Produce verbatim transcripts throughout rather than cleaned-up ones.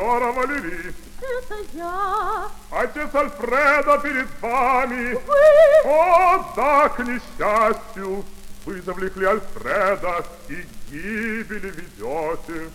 сеньора Валерий. Это я. Отец Альфредо перед вами. Вы? О, да, к несчастью, вы завлекли Альфреда и к гибели ведете.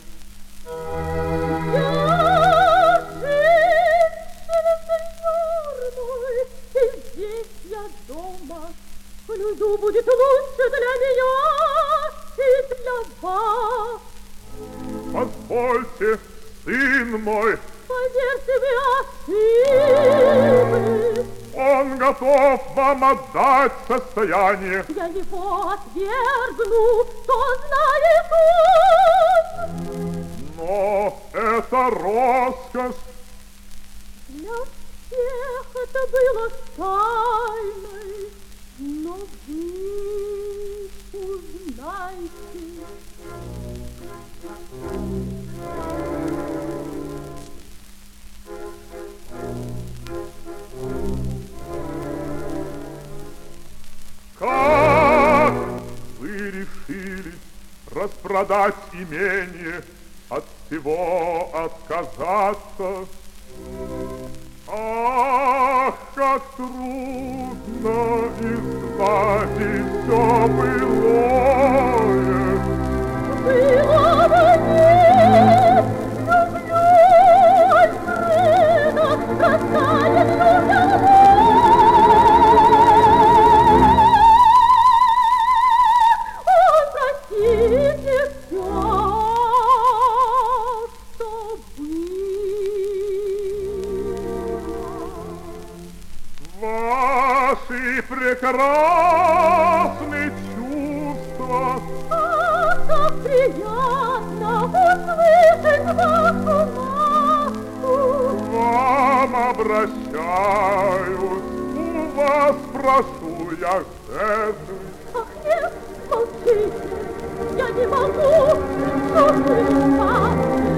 Я женщина, сеньор мой, и здесь я дома. Внизу будет лучше для меня и для вас. Позвольте, сын мой. Поверьте, вы ошиблись. Он готов вам отдать состояние. Я его отвергну, кто знает он. Но это роскошь. Для всех это было тайной, но вы узнайте. Как вы решились распродать имение, от всего отказаться? Ах, как трудно избавить все былое. Былого нет, люблю Альфреда, раскаянную я. Простите все, что было. Ваши прекрасные чувства. Ах, как приятно услышать вашу ласку. Вам обращаюсь, у вас прошу я жертвы. Ах, нет, молчите, я не могу, что вы